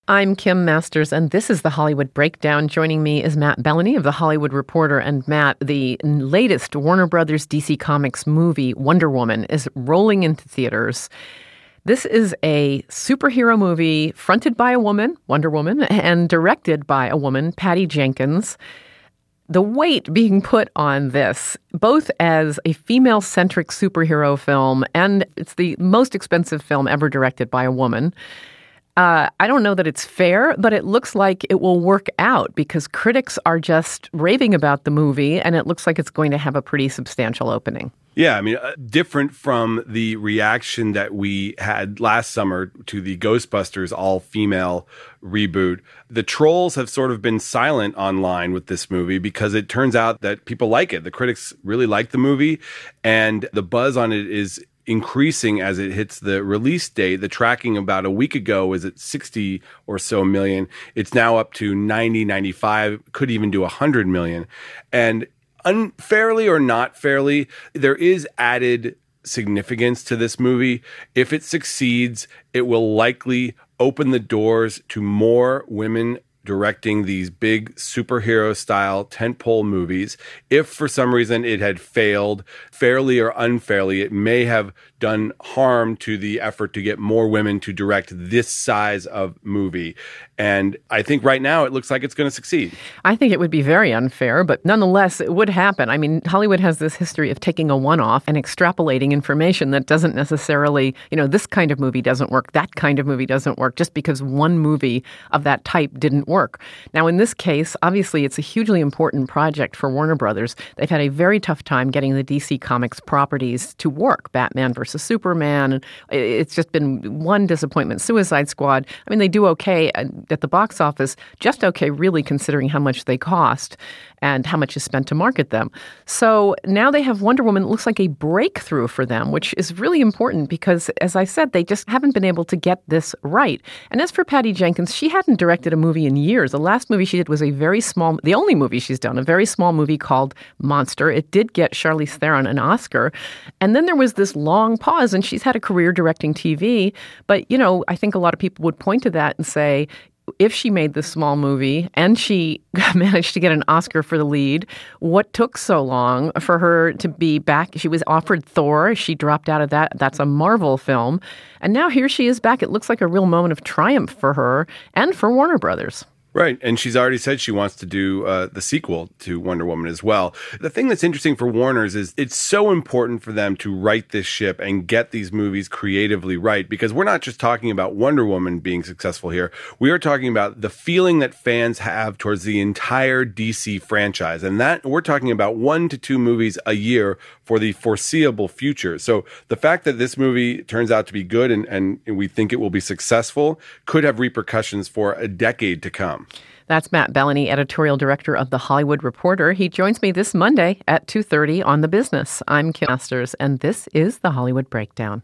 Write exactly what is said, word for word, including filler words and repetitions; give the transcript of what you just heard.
I'm Kim Masters, and this is The Hollywood Breakdown. Joining me is Matt Bellany of The Hollywood Reporter. And Matt, the latest Warner Brothers D C Comics movie, Wonder Woman, is rolling into theaters. This is a superhero movie fronted by a woman, Wonder Woman, and directed by a woman, Patty Jenkins. The weight being put on this, both as a female-centric superhero film, and it's the most expensive film ever directed by a woman. Uh, I don't know that it's fair, but it looks like it will work out because critics are just raving about the movie, and it looks like it's going to have a pretty substantial opening. Yeah, I mean, uh, different from the reaction that we had last summer to the Ghostbusters all-female reboot. The trolls have sort of been silent online with this movie because it turns out that people like it. The critics really like the movie, and the buzz on it is increasing as it hits the release date. The tracking about a week ago was at sixty or so million. It's now up to ninety, ninety-five, could even do one hundred million. And unfairly or not fairly, there is added significance to this movie. If it succeeds, it will likely open the doors to more women directing these big superhero-style tentpole movies. If for some reason it had failed, fairly or unfairly, it may have done harm to the effort to get more women to direct this size of movie. And I think right now it looks like it's going to succeed. I think it would be very unfair, but nonetheless, it would happen. I mean, Hollywood has this history of taking a one-off and extrapolating information that doesn't necessarily, you know, this kind of movie doesn't work, that kind of movie doesn't work, just because one movie of that type didn't work. Now, in this case, obviously, it's a hugely important project for Warner Brothers. They've had a very tough time getting the D C Comics properties to work. Batman versus Superman. It's just been one disappointment. Suicide Squad. I mean, they do okay at the box office, just okay, really, considering how much they cost and how much is spent to market them. So now they have Wonder Woman. It looks like a breakthrough for them, which is really important because, as I said, they just haven't been able to get this right. And as for Patty Jenkins, she hadn't directed a movie in years. The last movie she did was a very small, the only movie she's done, a very small movie called Monster. It did get Charlize Theron an Oscar. And then there was this long pause, and she's had a career directing T V. But, you know, I think a lot of people would point to that and say, if she made this small movie and she managed to get an Oscar for the lead, what took so long for her to be back? She was offered Thor. She dropped out of that. That's a Marvel film. And now here she is back. It looks like a real moment of triumph for her and for Warner Brothers. Right. And she's already said she wants to do uh, the sequel to Wonder Woman as well. The thing that's interesting for Warner's is it's so important for them to right this ship and get these movies creatively right, because we're not just talking about Wonder Woman being successful here. We are talking about the feeling that fans have towards the entire D C franchise. And that we're talking about one to two movies a year for the foreseeable future. So the fact that this movie turns out to be good and, and we think it will be successful could have repercussions for a decade to come. That's Matt Bellany, editorial director of The Hollywood Reporter. He joins me this Monday at two thirty on The Business. I'm Kim Masters, and this is The Hollywood Breakdown.